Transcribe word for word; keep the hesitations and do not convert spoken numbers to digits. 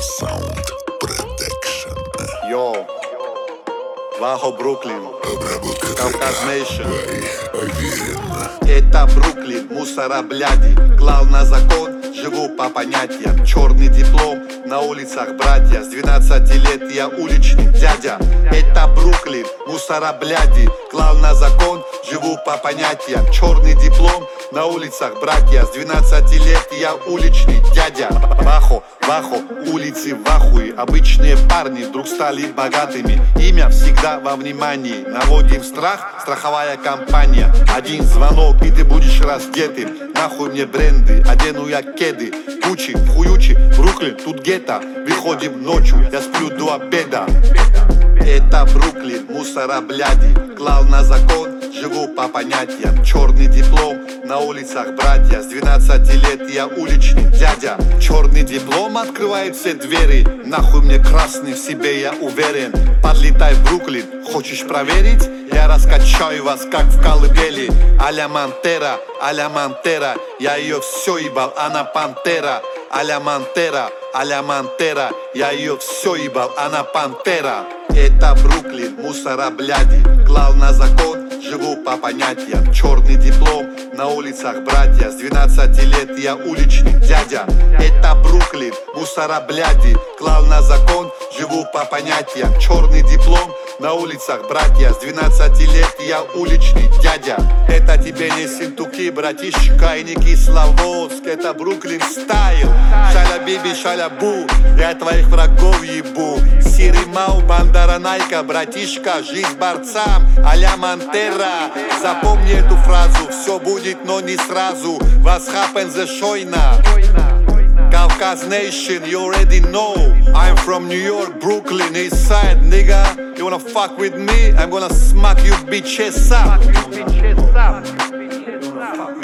Sound Production. Йоу, Вахо Бруклин, Кавказ Нейшн. Это Бруклин, мусора бляди. Клал на закон, живу по понятиям. Черный диплом, на улицах братья. С двенадцати лет я уличный дядя. Это Бруклин, мусора бляди. Клал на закон, живу по понятиям. Черный диплом, на улицах братья. С двенадцати лет я уличный дядя. Вахо, Вахо, улицы в ахуе. Обычные парни вдруг стали богатыми. Имя всегда во внимании. Наводим страх, страховая компания. Один звонок, и ты будешь раздетым. Нахуй мне бренды, одену я кеды. Гуччи, хуючи, Бруклин, тут гетто. Выходим ночью, я сплю до обеда. Это Бруклин, мусора бляди. Клал на закон, живу по понятиям. Черный диплом, на улицах братья. С двенадцати лет я уличный дядя. Черный диплом открывает все двери. Нахуй мне красный, в себе я уверен. Подлетай в Бруклин, хочешь проверить? Я раскачаю вас, как в колыбели. А-ля Монтера, а-ля Монтера. Я ее все ебал, она пантера. А-ля Монтера, а-ля Монтера. Я ее все ебал, она пантера. Это Бруклин, мусора бляди. Клал на закон, живу по понятиям. Черный диплом, на улицах братья. С двенадцати лет я уличный дядя. Это Бруклин, мусора бляди. Клал на закон, живу по понятиям. Черный диплом, на улицах братья. С двенадцати лет я уличный дядя. Это тебе не синтуки, братишка, и не Кисловодск. Это Бруклин стайл. Шаля биби, шаля бу. Я твоих врагов ебу. Сирый мау, бандара найка, братишка. Жизнь борцам, а-ля Монтера. Запомни эту фразу. Все будет, но не сразу. Was happens the шойна. Кавказ Nation, you already know. I'm from New York, Brooklyn, East Side, nigga. You wanna fuck with me? I'm gonna smack you bitches up.